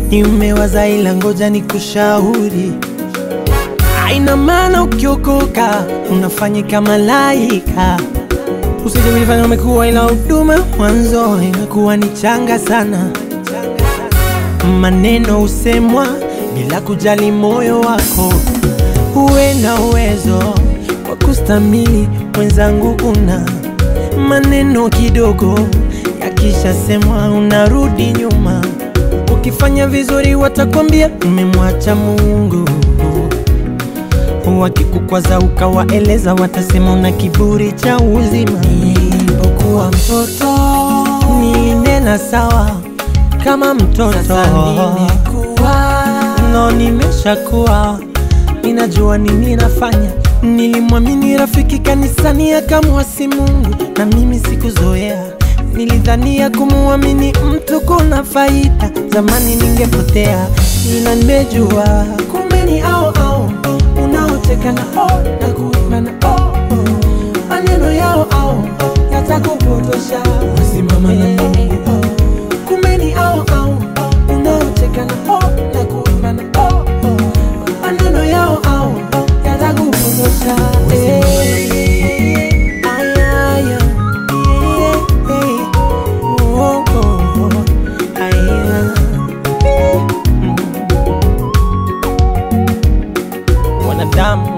Nimewaza ila ngoja nikushauri, haina maana ukiokoka unafanyika malaika. Usije kujifanya umekuwa ila huduma mwanzo imekuwa ni changa sana. Maneno usemwa bila kujali moyo wako. Uwe na uwezo wa kustamili mwenzangu, una maneno kidogo yakisha semwa unarudi nyuma. Ukifanya vizuri watakwambia umemwacha Mungu, wakikukwaza ukawaeleza watasema una kiburi cha uzima. Nilipokuwa mtoto nilinena sawa kama mtoto, no nimeshakuwa ninajua nini nafanya. Nilimwamini rafiki kanisani akamwasi Mungu, na mimi sikuzoea. Nilidhania kumuamini mtu kuna faida, zamani ningepotea. Ila nimejua kumbe ni au unaoteka na na kuimba na maneno yao yatakupotosha. Simama na mimi, kumbe ni au unaoteka na kuimba na maneno yao yatakupotosha. Wanadamu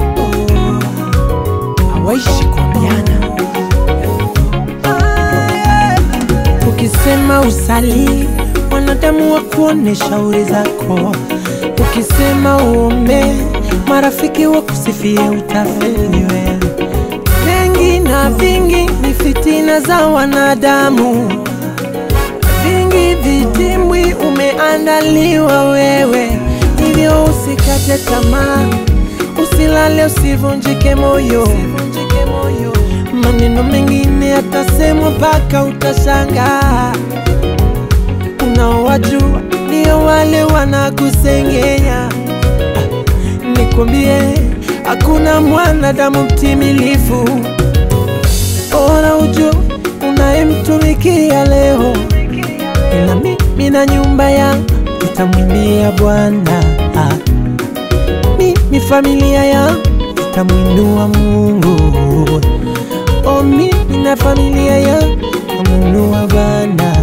hawaishi kuambiana. Ukisema usali, wanadamu wakuone shauri zako. Ukisema uombe, marafiki wakusifie utafeli wewe. Mengi na vingi ni fitina za wanadamu, vingi vitimbwi umeandaliwa wewe. Hivyo usikate tamaa, usilale usivunjike moyo. Maneno mengine yatasemwa mpaka utashangaa. Unaowajua ndio wale wanakusengenya. Nikwambie hakuna mwanadamu mtimilifu. Bora ujue unayemtumikia leo, ila mimi na nyumba yangu tutamwimbia Bwana. Mimi familia yangu tutamwinua Mungu. Mimi na familia yangu tutamuinua Bwana.